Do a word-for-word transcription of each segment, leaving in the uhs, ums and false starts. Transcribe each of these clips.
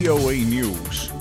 V O A News.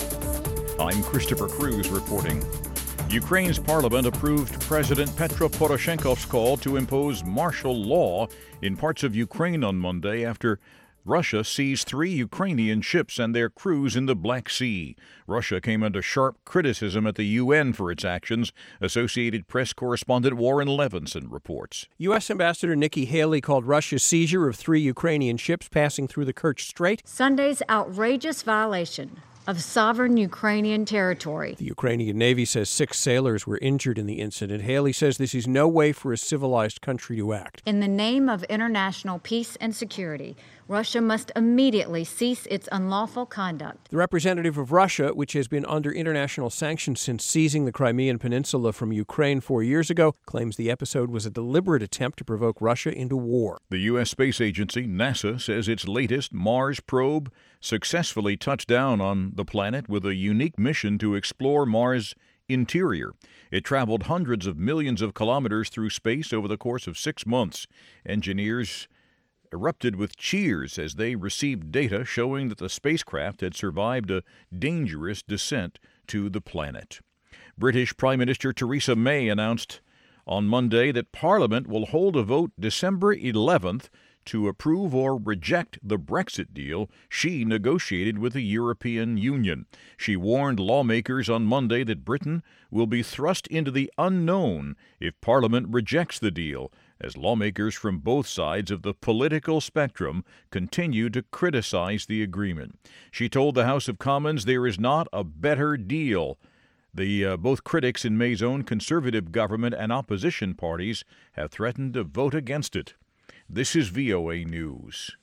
I'm Christopher Cruz reporting. Ukraine's parliament approved President Petro Poroshenko's call to impose martial law in parts of Ukraine on Monday after Russia seized three Ukrainian ships and their crews in the Black Sea. Russia came under sharp criticism at the U N for its actions, Associated Press correspondent Warren Levinson reports. U S. Ambassador Nikki Haley called Russia's seizure of three Ukrainian ships passing through the Kerch Strait Sunday's outrageous violation of sovereign Ukrainian territory. The Ukrainian Navy says six sailors were injured in the incident. Haley says this is no way for a civilized country to act. In the name of international peace and security, Russia must immediately cease its unlawful conduct. The representative of Russia, which has been under international sanctions since seizing the Crimean Peninsula from Ukraine four years ago, claims the episode was a deliberate attempt to provoke Russia into war. The U S space agency, NASA, says its latest Mars probe successfully touched down on the planet with a unique mission to explore Mars' interior. It traveled hundreds of millions of kilometers through space over the course of six months. Engineers erupted with cheers as they received data showing that the spacecraft had survived a dangerous descent to the planet. British Prime Minister Theresa May announced on Monday that Parliament will hold a vote December eleventh to approve or reject the Brexit deal she negotiated with the European Union. She warned lawmakers on Monday that Britain will be thrust into the unknown if Parliament rejects the deal, as lawmakers from both sides of the political spectrum continue to criticize the agreement. She told the House of Commons there is not a better deal. The uh, both critics in May's own Conservative government and opposition parties have threatened to vote against it. This is V O A News.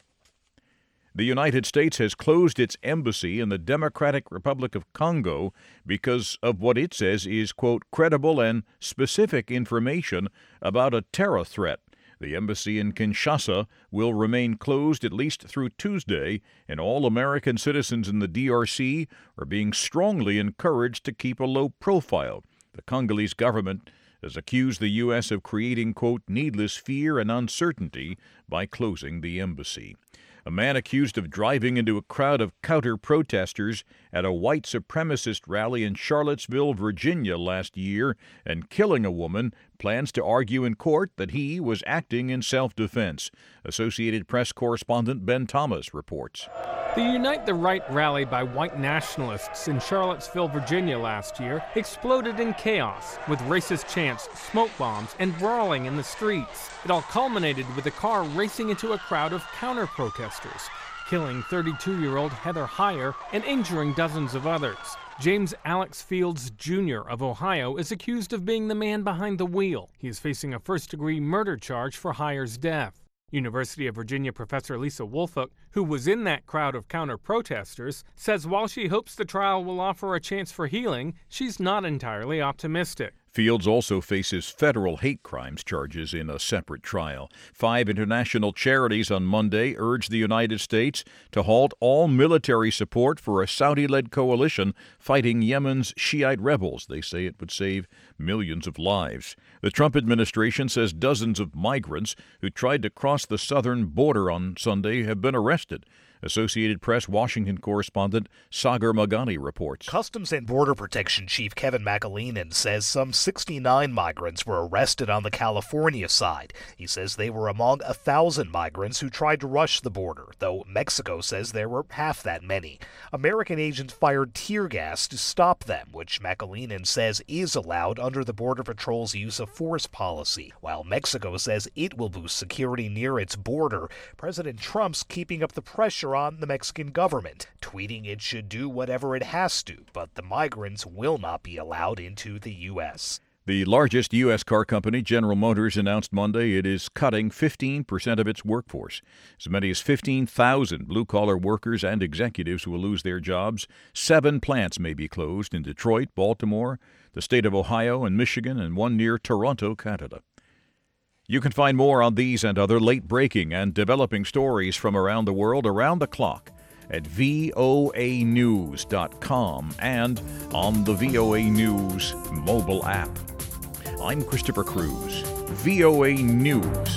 The United States has closed its embassy in the Democratic Republic of Congo because of what it says is, quote, credible and specific information about a terror threat. The embassy in Kinshasa will remain closed at least through Tuesday, and all American citizens in the D R C are being strongly encouraged to keep a low profile. The Congolese government has accused the U S of creating, quote, needless fear and uncertainty by closing the embassy. A man accused of driving into a crowd of counter-protesters at a white supremacist rally in Charlottesville, Virginia last year and killing a woman plans to argue in court that he was acting in self-defense. Associated Press correspondent Ben Thomas reports. The Unite the Right rally by white nationalists in Charlottesville, Virginia last year exploded in chaos with racist chants, smoke bombs, and brawling in the streets. It all culminated with a car racing into a crowd of counter-protesters, killing thirty-two-year-old Heather Heyer and injuring dozens of others. James Alex Fields, Junior of Ohio is accused of being the man behind the wheel. He is facing a first-degree murder charge for Heyer's death. University of Virginia professor Lisa Woolfolk, who was in that crowd of counter-protesters, says while she hopes the trial will offer a chance for healing, she's not entirely optimistic. Fields also faces federal hate crimes charges in a separate trial. Five international charities on Monday urged the United States to halt all military support for a Saudi-led coalition fighting Yemen's Shiite rebels. They say it would save millions of lives. The Trump administration says dozens of migrants who tried to cross the southern border on Sunday have been arrested. Associated Press Washington correspondent Sagar Magani reports. Customs and Border Protection Chief Kevin McAleenan says some sixty-nine migrants were arrested on the California side. He says they were among a thousand migrants who tried to rush the border, though Mexico says there were half that many. American agents fired tear gas to stop them, which McAleenan says is allowed under the Border Patrol's use of force policy. While Mexico says it will boost security near its border, President Trump's keeping up the pressure on the Mexican government, tweeting it should do whatever it has to, but the migrants will not be allowed into the U S. The largest U S car company, General Motors, announced Monday it is cutting fifteen percent of its workforce. As many as fifteen thousand blue-collar workers and executives will lose their jobs. Seven plants may be closed in Detroit, Baltimore, the state of Ohio, and Michigan, and one near Toronto, Canada. You can find more on these and other late-breaking and developing stories from around the world around the clock at V O A news dot com and on the V O A News mobile app. I'm Christopher Cruz, V O A News.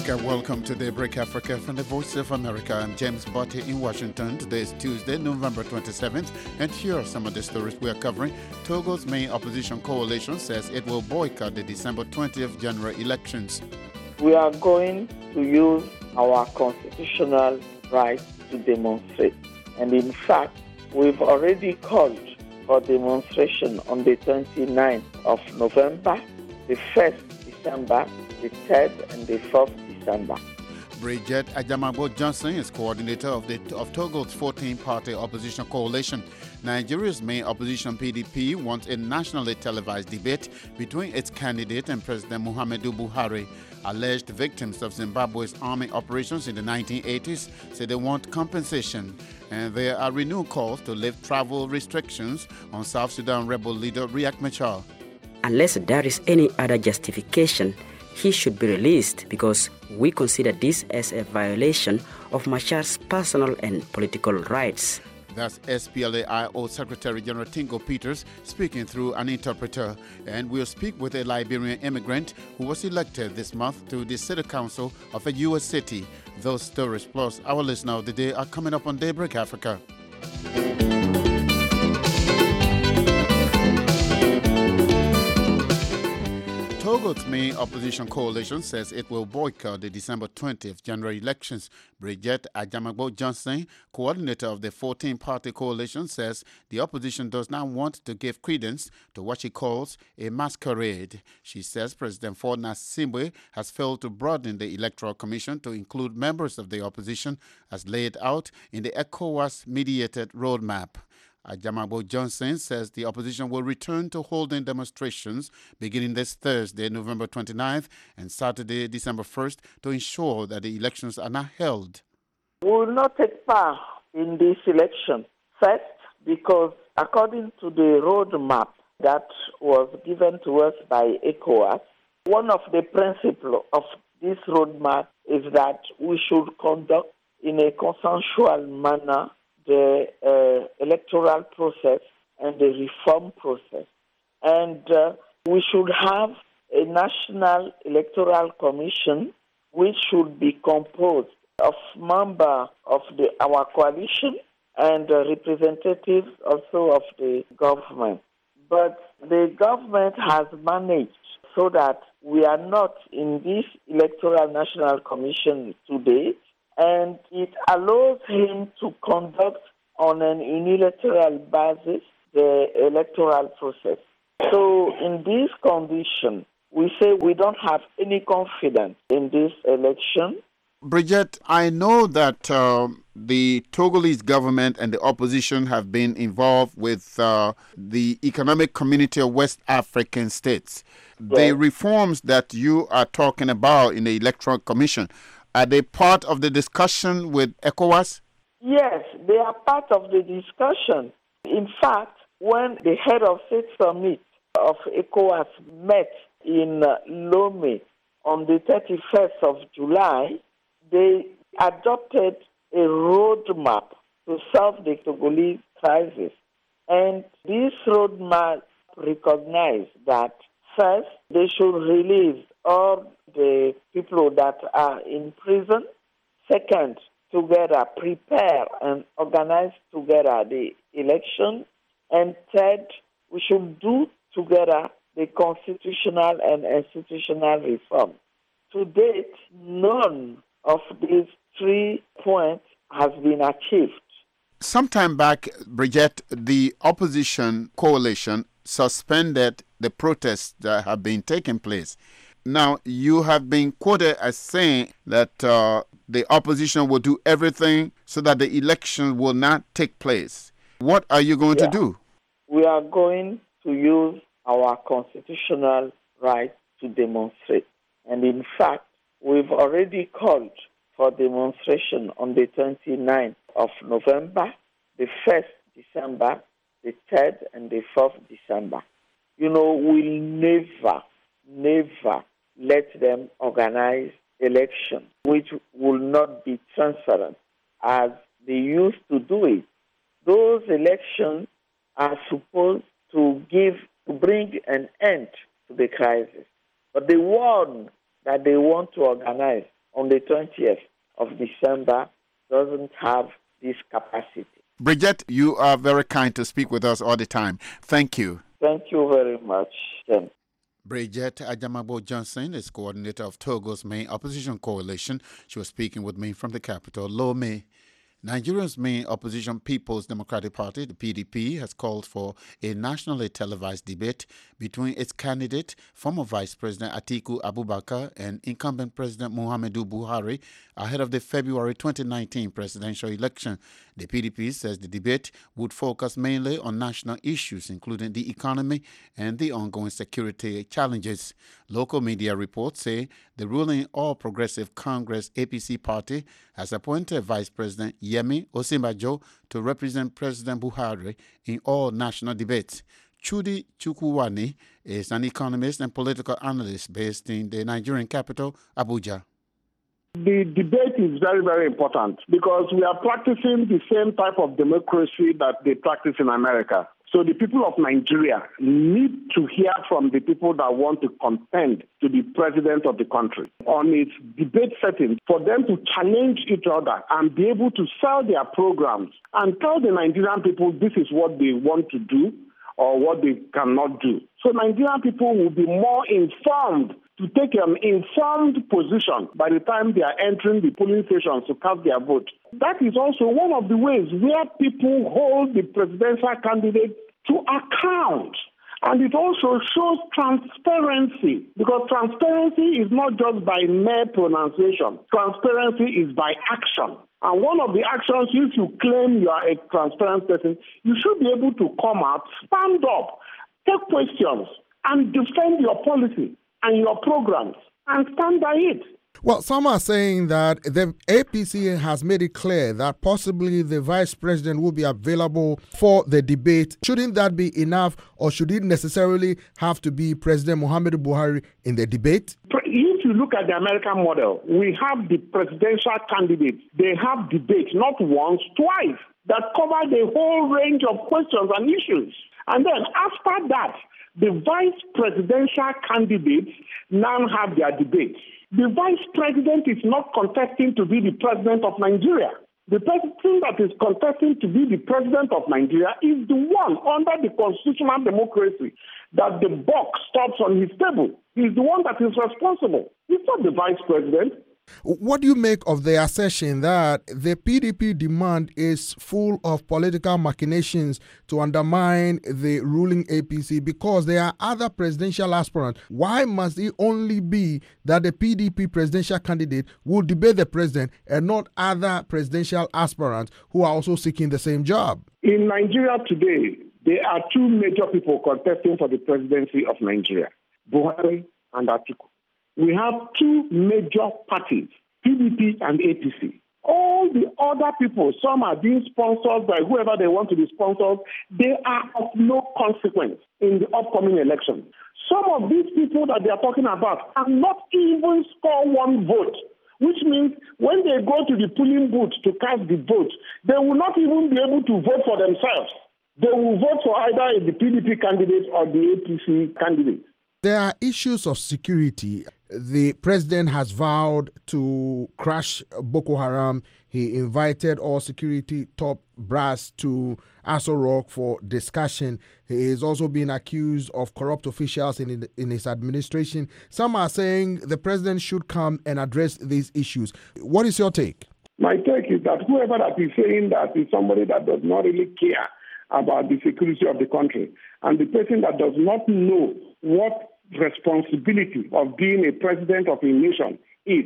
Africa. Welcome to Daybreak Africa from the Voice of America. I'm James Botti in Washington. Today is Tuesday, November twenty-seventh, and here are some of the stories we are covering. Togo's main opposition coalition says it will boycott the December twentieth general elections. We are going to use our constitutional right to demonstrate. And in fact, we've already called for demonstration on the twenty-ninth of November, the first December, the third and the fourth December. Bridget Ajamagbo Johnson is coordinator of the of Togo's fourteen-party opposition coalition. Nigeria's main opposition P D P wants a nationally televised debate between its candidate and President Muhammadu Buhari. Alleged victims of Zimbabwe's army operations in the nineteen eighties say they want compensation. And there are renewed calls to lift travel restrictions on South Sudan rebel leader Riek Machar. Unless there is any other justification, he should be released because we consider this as a violation of Machar's personal and political rights. That's S P L A I O Secretary General Tingo Peters speaking through an interpreter. And we'll speak with a Liberian immigrant who was elected this month to the City Council of a U S city. Those stories plus our listener of the day are coming up on Daybreak Africa. Togo's main opposition coalition says it will boycott the December twentieth general elections. Bridget Ajamagbo Johnson, coordinator of the fourteen-party coalition, says the opposition does not want to give credence to what she calls a masquerade. She says President Faure Gnassingbe has failed to broaden the Electoral Commission to include members of the opposition as laid out in the ECOWAS-mediated roadmap. Ajamagbo Johnson says the opposition will return to holding demonstrations beginning this Thursday, November twenty-ninth, and Saturday, December first, to ensure that the elections are not held. We will not take part in this election. First, because according to the roadmap that was given to us by ECOWAS, one of the principles of this roadmap is that we should conduct in a consensual manner the uh, electoral process and the reform process. And uh, we should have a national electoral commission which should be composed of members of the, our coalition and uh, representatives also of the government. But the government has managed so that we are not in this electoral national commission today, and it allows him to conduct on an unilateral basis the electoral process. So in this condition, we say we don't have any confidence in this election. Bridget, I know that uh, the Togolese government and the opposition have been involved with uh, the Economic Community of West African States. Yes. The reforms that you are talking about in the Electoral Commission, are they part of the discussion with ECOWAS? Yes, they are part of the discussion. In fact, when the head of state summit of ECOWAS met in uh, Lomé on the thirty-first of July, they adopted a roadmap to solve the Togolese crisis. And this roadmap recognized that first, they should release all the people that are in prison. Second, together prepare and organize together the election. And third, we should do together the constitutional and institutional reform. To date, none of these three points has been achieved. Sometime back, Bridget, the opposition coalition suspended the protests that have been taking place. Now, you have been quoted as saying that uh, the opposition will do everything so that the election will not take place. What are you going yeah. to do? We are going to use our constitutional right to demonstrate. And in fact, we've already called for demonstration on the twenty-ninth of November, the first December, the third and the fourth December. You know, we'll never, never let them organize elections which will not be transparent as they used to do it. Those elections are supposed to give, to bring an end to the crisis. But the one that they want to organize on the twentieth of December doesn't have this capacity. Bridget, you are very kind to speak with us all the time. Thank you. Thank you very much, Jen. Bridget Ajamagbo Johnson is coordinator of Togo's main opposition coalition. She was speaking with me from the capital, Lomé. Nigeria's main opposition People's Democratic Party, the P D P, has called for a nationally televised debate between its candidate, former Vice President Atiku Abubakar, and incumbent President Muhammadu Buhari ahead of the February twenty nineteen presidential election. The P D P says the debate would focus mainly on national issues, including the economy and the ongoing security challenges. Local media reports say the ruling All Progressive Congress A P C party has appointed Vice President Yemi Osinbajo to represent President Buhari in all national debates. Chudi Chukwuwani is an economist and political analyst based in the Nigerian capital, Abuja. The debate is very, very important because we are practicing the same type of democracy that they practice in America. So the people of Nigeria need to hear from the people that want to contend to be president of the country on its debate setting, for them to challenge each other and be able to sell their programs and tell the Nigerian people this is what they want to do or what they cannot do. So Nigerian people will be more informed to take an informed position by the time they are entering the polling stations to cast their vote. That is also one of the ways where people hold the presidential candidate to account. And it also shows transparency, because transparency is not just by mere pronunciation. Transparency is by action. And one of the actions, if you claim you are a transparent person, you should be able to come out, stand up, take questions, and defend your policy and your programs, and stand by it. Well, some are saying that the A P C has made it clear that possibly the vice president will be available for the debate. Shouldn't that be enough, or should it necessarily have to be President Muhammadu Buhari in the debate? If you look at the American model, we have the presidential candidates. They have debates, not once, twice, that cover the whole range of questions and issues. And then after that, the vice presidential candidates now have their debates. The vice president is not contesting to be the president of Nigeria. The person that is contesting to be the president of Nigeria is the one under the constitutional democracy that the buck stops on his table. He's the one that is responsible. He's not the vice president. What do you make of the assertion that the P D P demand is full of political machinations to undermine the ruling A P C because there are other presidential aspirants? Why must it only be that the P D P presidential candidate will debate the president and not other presidential aspirants who are also seeking the same job? In Nigeria today, there are two major people contesting for the presidency of Nigeria, Buhari and Atiku. We have two major parties, P D P and A P C. All the other people, some are being sponsored by whoever they want to be sponsored, they are of no consequence in the upcoming election. Some of these people that they are talking about have not even scored one vote, which means when they go to the polling booth to cast the vote, they will not even be able to vote for themselves. They will vote for either the P D P candidate or the A P C candidate. There are issues of security. The president has vowed to crush Boko Haram. He invited all security top brass to Aso Rock for discussion. He is also being accused of corrupt officials in, in his administration. Some are saying the president should come and address these issues. What is your take? My take is that whoever that is saying that is somebody that does not really care about the security of the country, and the person that does not know what responsibility of being a president of a nation is.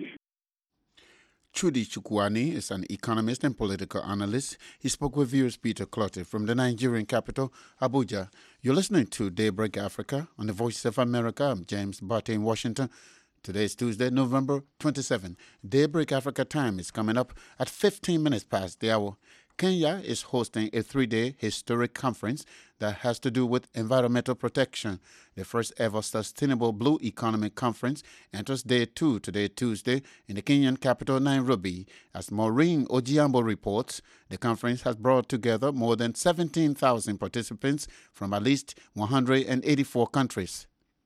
Chudi Chukwuwani is an economist and political analyst. He spoke with viewers Peter Clottey from the Nigerian capital, Abuja. You're listening to Daybreak Africa on the Voice of America. I'm James Barty in Washington. Today is Tuesday, November twenty-seventh. Daybreak Africa time is coming up at fifteen minutes past the hour. Kenya is hosting a three-day historic conference that has to do with environmental protection. The first ever Sustainable Blue Economy Conference enters day two today, Tuesday, in the Kenyan capital, Nairobi. As Maureen Ojiambo reports, the conference has brought together more than seventeen thousand participants from at least one hundred eighty-four countries.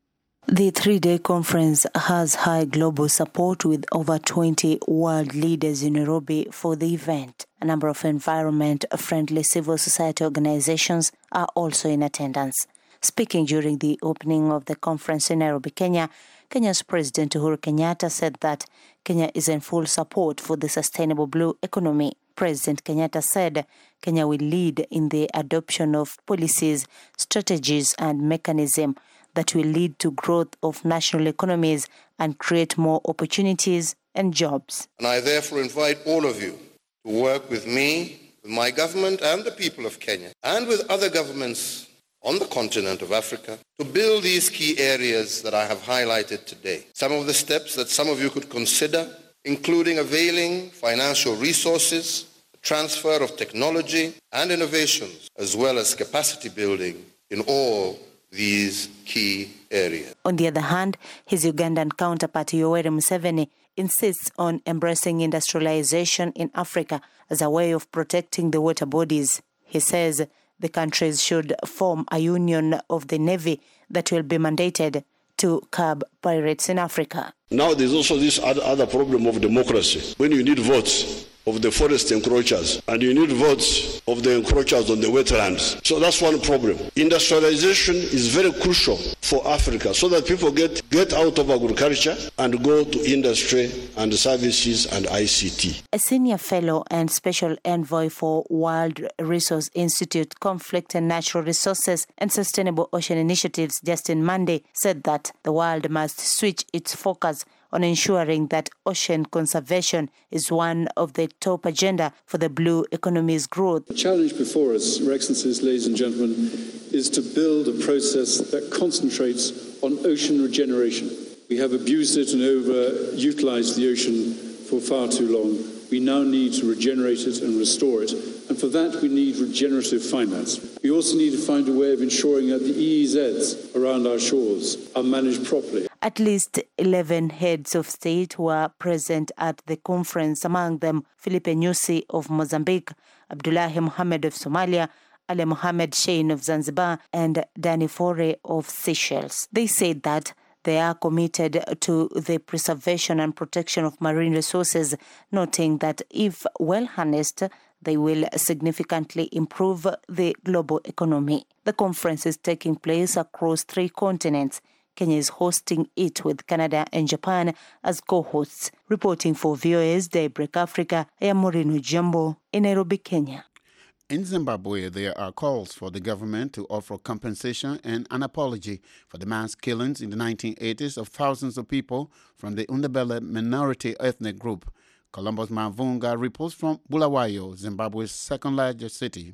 The three-day conference has high global support with over twenty world leaders in Nairobi for the event. A number of environment-friendly civil society organizations are also in attendance. Speaking during the opening of the conference in Nairobi, Kenya, Kenya's President Uhuru Kenyatta said that Kenya is in full support for the sustainable blue economy. President Kenyatta said Kenya will lead in the adoption of policies, strategies, and mechanisms that will lead to growth of national economies and create more opportunities and jobs. And I therefore invite all of you to work with me, with my government and the people of Kenya, and with other governments on the continent of Africa, to build these key areas that I have highlighted today. Some of the steps that some of you could consider, including availing financial resources, transfer of technology and innovations, as well as capacity building in all these key areas. On the other hand, his Ugandan counterpart Yoweri Museveni insists on embracing industrialization in Africa as a way of protecting the water bodies. He says the countries should form a union of the Navy that will be mandated to curb pirates in Africa. Now there's also this other problem of democracy. When you need votes of the forest encroachers and you need votes of the encroachers on the wetlands. So that's one problem. Industrialization is very crucial for Africa so that people get, get out of agriculture and go to industry and services and I C T. A senior fellow and special envoy for World Resource Institute Conflict and Natural Resources and Sustainable Ocean Initiatives, Justin Monday, said that the world must switch its focus on ensuring that ocean conservation is one of the top agenda for the blue economy's growth. The challenge before us, Your Excellencies, ladies and gentlemen, is to build a process that concentrates on ocean regeneration. We have abused it and overutilized the ocean for far too long. We now need to regenerate it and restore it. And for that, we need regenerative finance. We also need to find a way of ensuring that the E E Zs around our shores are managed properly. At least eleven heads of state were present at the conference, among them Filipe Nyusi of Mozambique, Abdullahi Mohammed of Somalia, Ali Mohammed Shein of Zanzibar, and Danny Fore of Seychelles. They said that they are committed to the preservation and protection of marine resources, noting that if well harnessed, they will significantly improve the global economy. The conference is taking place across three continents. Kenya is hosting it with Canada and Japan as co-hosts. Reporting for V O A's Daybreak Africa, I am Moreno Jumbo in Nairobi, Kenya. In Zimbabwe, there are calls for the government to offer compensation and an apology for the mass killings in the nineteen eighties of thousands of people from the Ndebele minority ethnic group. Columbus Mavunga reports from Bulawayo, Zimbabwe's second-largest city.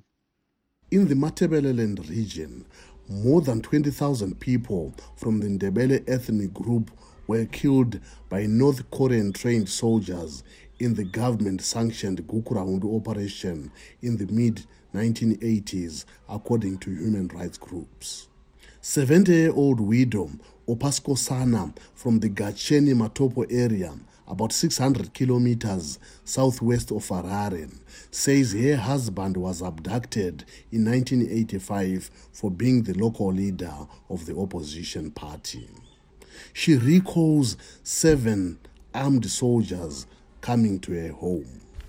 In the Matabeleland region, more than twenty thousand people from the Ndebele ethnic group were killed by North Korean-trained soldiers in the government-sanctioned Gukuraundu operation in the mid nineteen eighties, according to human rights groups. seventy-year-old widow Opasko Sana from the Gacheni Matopo area, about six hundred kilometers southwest of Harare, says her husband was abducted in nineteen eighty-five for being the local leader of the opposition party. She recalls seven armed soldiers coming to her home.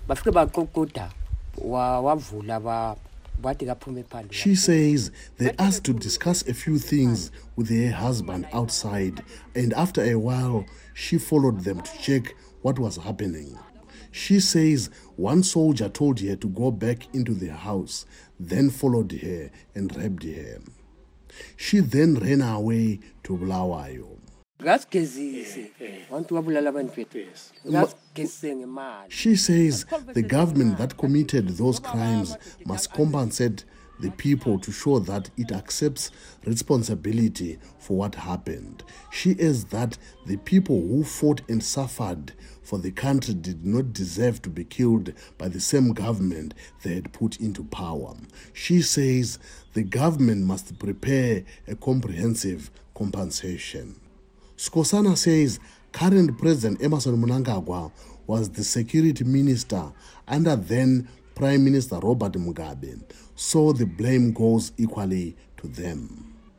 She says they asked to discuss a few things with her husband outside, and after a while, she followed them to check what was happening. She says one soldier told her to go back into the house, then followed her and raped her. She then ran away to Bulawayo. She says the government that committed those crimes must compensate the people to show that it accepts responsibility for what happened. She adds that the people who fought and suffered for the country did not deserve to be killed by the same government they had put into power. She says the government must prepare a comprehensive compensation. Skosana says current President Emmerson Mnangagwa was the security minister under then Prime Minister Robert Mugabe, so the blame goes equally to them.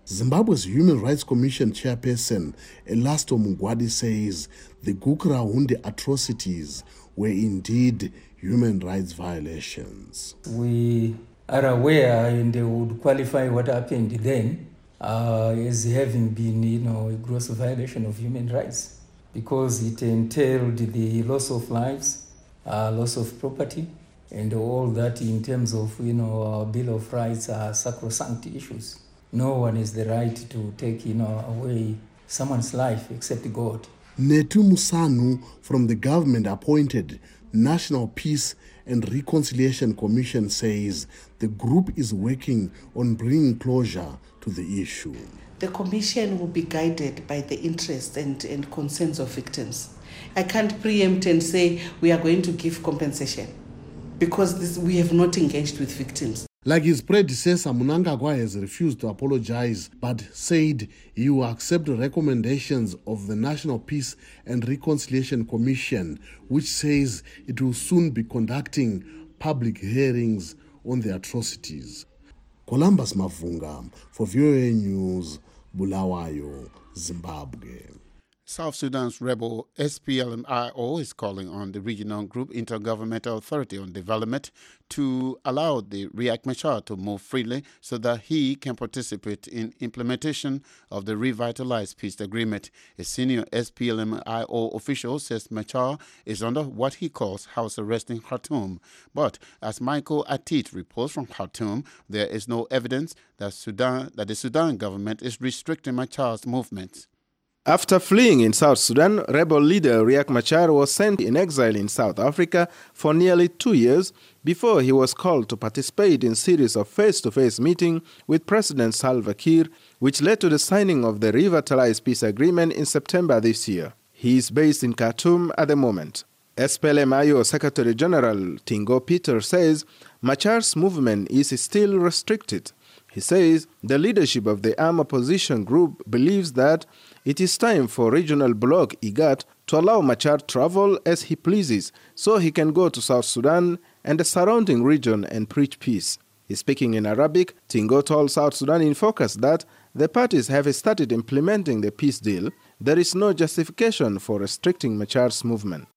Zimbabwe's Human Rights Commission chairperson Elasto Mugwadi says the Gukurahundi atrocities were indeed human rights violations. We are aware and would qualify what happened then uh, as having been, you know, a gross violation of human rights, because it entailed the loss of lives, uh, loss of property, and all that in terms of, you know, our Bill of Rights are sacrosanct issues. No one has the right to take, you know, away someone's life except God. Netu Musanu from the government-appointed National Peace and Reconciliation Commission says the group is working on bringing closure to the issue. The Commission will be guided by the interests and, and concerns of victims. I can't preempt and say we are going to give compensation because this, we have not engaged with victims. Like his predecessor, Mnangagwa has refused to apologize, but said he will accept the recommendations of the National Peace and Reconciliation Commission, which says it will soon be conducting public hearings on the atrocities. Columbus Mavunga for V O A News, Bulawayo, Zimbabwe. South Sudan's rebel S P L M I O is calling on the regional group Intergovernmental Authority on Development to allow the Riek Machar to move freely so that he can participate in implementation of the revitalized peace agreement. A senior S P L M I O official says Machar is under what he calls house arrest in Khartoum. But as Michael Atit reports from Khartoum, there is no evidence that Sudan that the Sudan government is restricting Machar's movements. After fleeing in South Sudan, rebel leader Riek Machar was sent in exile in South Africa for nearly two years before he was called to participate in a series of face-to-face meetings with President Salva Kiir, which led to the signing of the revitalized peace agreement in September this year. He is based in Khartoum at the moment. S P L M I O Secretary General Tingo Peter says Machar's movement is still restricted. He says the leadership of the armed opposition group believes that it is time for regional bloc IGAD to allow Machar travel as he pleases so he can go to South Sudan and the surrounding region and preach peace. Speaking in Arabic, Tingo told South Sudan in Focus that the parties have started implementing the peace deal. There is no justification for restricting Machar's movement.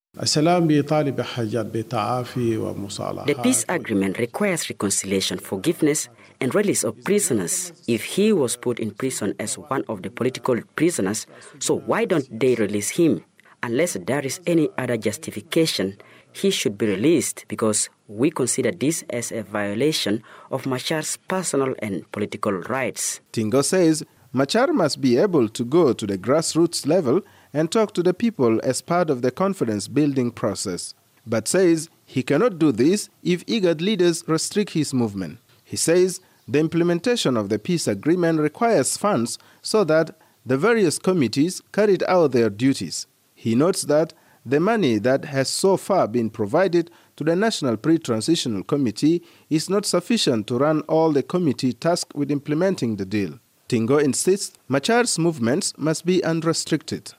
The peace agreement requires reconciliation, forgiveness, and release of prisoners. If he was put in prison as one of the political prisoners, so why don't they release him? Unless there is any other justification, he should be released because we consider this as a violation of Machar's personal and political rights. Tingo says Machar must be able to go to the grassroots level and talk to the people as part of the confidence-building process, but says he cannot do this if IGAD leaders restrict his movement. He says the implementation of the peace agreement requires funds so that the various committees carried out their duties. He notes that the money that has so far been provided to the National Pre-Transitional Committee is not sufficient to run all the committee tasked with implementing the deal. Tingo insists Machar's movements must be unrestricted.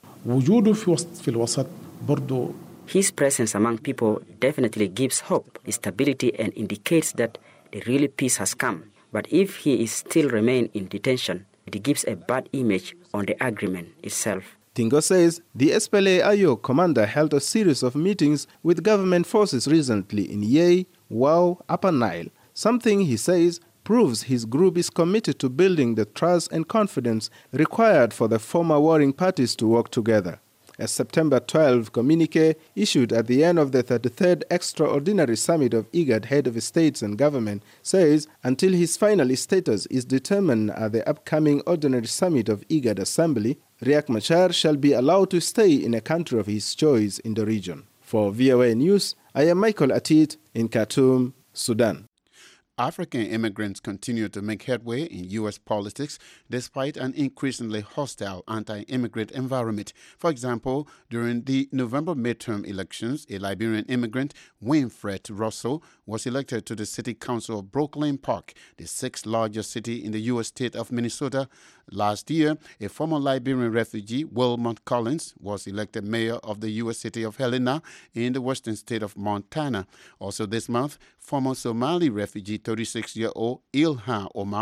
His presence among people definitely gives hope, stability, and indicates that the real peace has come. But if he is still remain in detention, it gives a bad image on the agreement itself. Tingo says the S P L A I O commander held a series of meetings with government forces recently in Yei, Wau, Upper Nile, something he says proves his group is committed to building the trust and confidence required for the former warring parties to work together. A September twelfth communique issued at the end of the thirty-third Extraordinary Summit of IGAD Head of States and Government says until his final status is determined at the upcoming Ordinary Summit of IGAD Assembly, Riek Machar shall be allowed to stay in a country of his choice in the region. For V O A News, I am Michael Atit in Khartoum, Sudan. African immigrants continue to make headway in U S politics despite an increasingly hostile anti-immigrant environment. For example, during the November midterm elections, a Liberian immigrant, Winfred Russell, was elected to the City Council of Brooklyn Park, the sixth largest city in the U S state of Minnesota. Last year, a former Liberian refugee, Wilmot Collins, was elected mayor of the U S city of Helena in the western state of Montana. Also this month, former Somali refugee, thirty-six-year-old Ilhan Omar,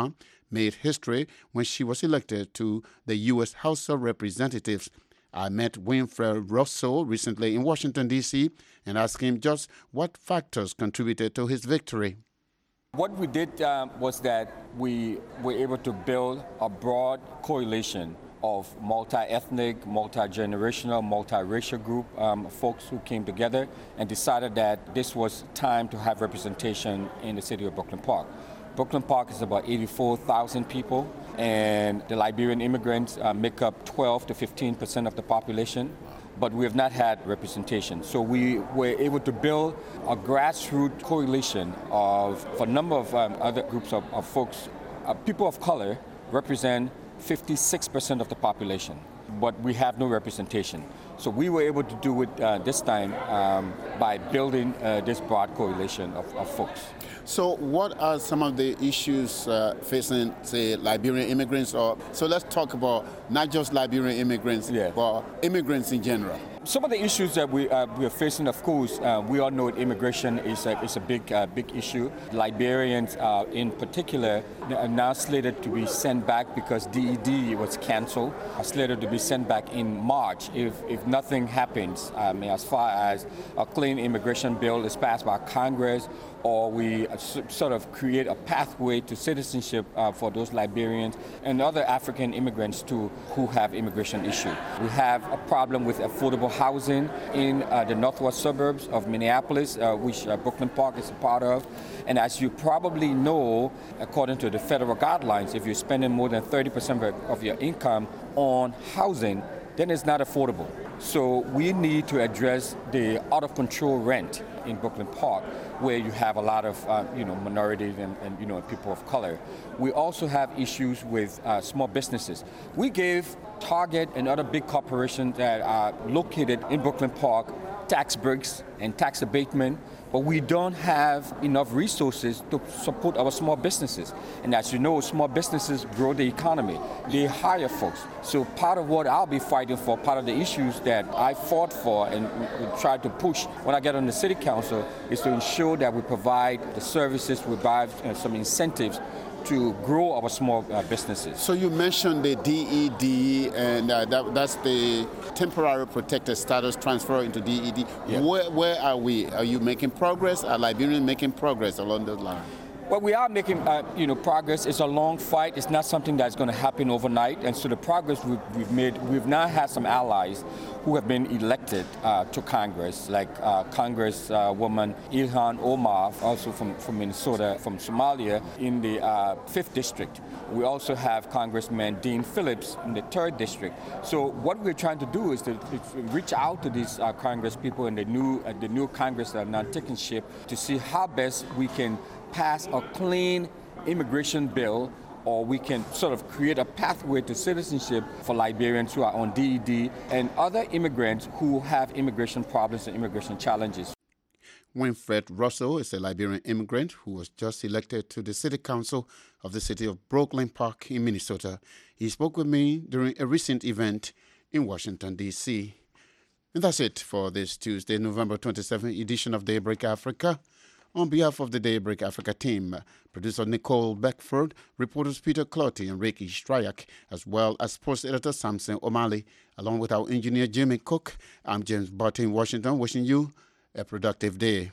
made history when she was elected to the U S House of Representatives. I met Winfred Russell recently in Washington, D C, and asked him just what factors contributed to his victory. What we did um, was that we were able to build a broad coalition of multi-ethnic, multi-generational, multi-racial group um, folks who came together and decided that this was time to have representation in the city of Brooklyn Park. Brooklyn Park is about eighty-four thousand people, and the Liberian immigrants uh, make up twelve to fifteen percent of the population, but we have not had representation. So we were able to build a grassroots coalition of a number of um, other groups of, of folks. Uh, people of color represent fifty-six percent of the population, but we have no representation. So we were able to do it uh, this time um, by building uh, this broad coalition of, of folks. So what are some of the issues uh, facing, say, Liberian immigrants? Or so let's talk about not just Liberian immigrants, yeah. but immigrants in general. Some of the issues that we, uh, we are facing, of course, uh, we all know immigration is a, is a big, uh, big issue. Liberians, uh, in particular, are now slated to be sent back because D E D was canceled, are slated to be sent back in March if, if nothing happens um, as far as a clean immigration bill is passed by Congress, or we uh, sort of create a pathway to citizenship uh, for those Liberians and other African immigrants too who have immigration issues. We have a problem with affordable housing in uh, the northwest suburbs of Minneapolis, uh, which uh, Brooklyn Park is a part of. And as you probably know, according to the federal guidelines, if you're spending more than thirty percent of your income on housing, then it's not affordable. So we need to address the out-of-control rent in Brooklyn Park, where you have a lot of uh, you know minorities and, and you know people of color. We also have issues with uh, small businesses. We gave Target and other big corporations that are located in Brooklyn Park tax breaks and tax abatement, but we don't have enough resources to support our small businesses. And as you know, small businesses grow the economy. They hire folks. So part of what I'll be fighting for, part of the issues that I fought for and try to push when I get on the city council is to ensure that we provide the services, we provide uh, some incentives to grow our small uh, businesses. So you mentioned the D E D, and uh, that, that's the temporary protected status transfer into D E D. Yeah. Where, where are we? Are you making progress? Are Liberians making progress along those lines? Well, we are making, uh, you know, progress. It's a long fight. It's not something that's going to happen overnight. And so the progress we've, we've made, we've now had some allies who have been elected uh, to Congress, like uh, Congresswoman uh, Ilhan Omar, also from, from Minnesota, from Somalia, in the uh, fifth district. We also have Congressman Dean Phillips in the third district. So what we're trying to do is to, to reach out to these uh, Congress people in the new, uh, the new Congress that are now taking shape to see how best we can pass a clean immigration bill, or we can sort of create a pathway to citizenship for Liberians who are on D E D and other immigrants who have immigration problems and immigration challenges. Winfred Russell is a Liberian immigrant who was just elected to the city council of the city of Brooklyn Park in Minnesota. He spoke with me during a recent event in Washington, D C. And that's it for this Tuesday, November twenty-seventh edition of Daybreak Africa. On behalf of the Daybreak Africa team, producer Nicole Beckford, reporters Peter Clotty and Ricky Stryak, as well as sports editor Samson O'Malley, along with our engineer Jimmy Cook, I'm James Barton in Washington, wishing you a productive day.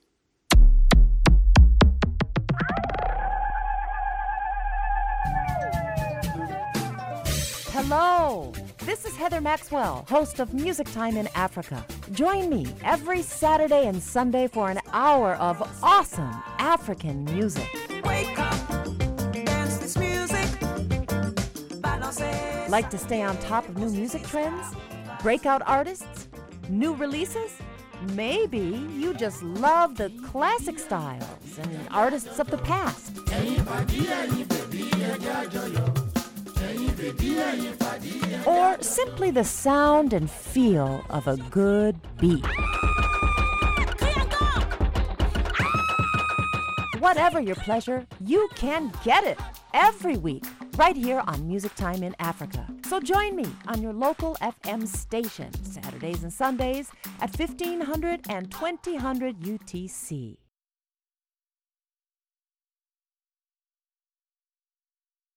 Hello, this is Heather Maxwell, host of Music Time in Africa. Join me every Saturday and Sunday for an hour of awesome African music. Wake up, dance this music. Like to stay on top of new music trends? Breakout artists? New releases? Maybe you just love the classic styles and artists of the past. Or simply the sound and feel of a good beat. Whatever your pleasure, you can get it every week right here on Music Time in Africa. So join me on your local F M station Saturdays and Sundays at fifteen hundred and twenty hundred U T C.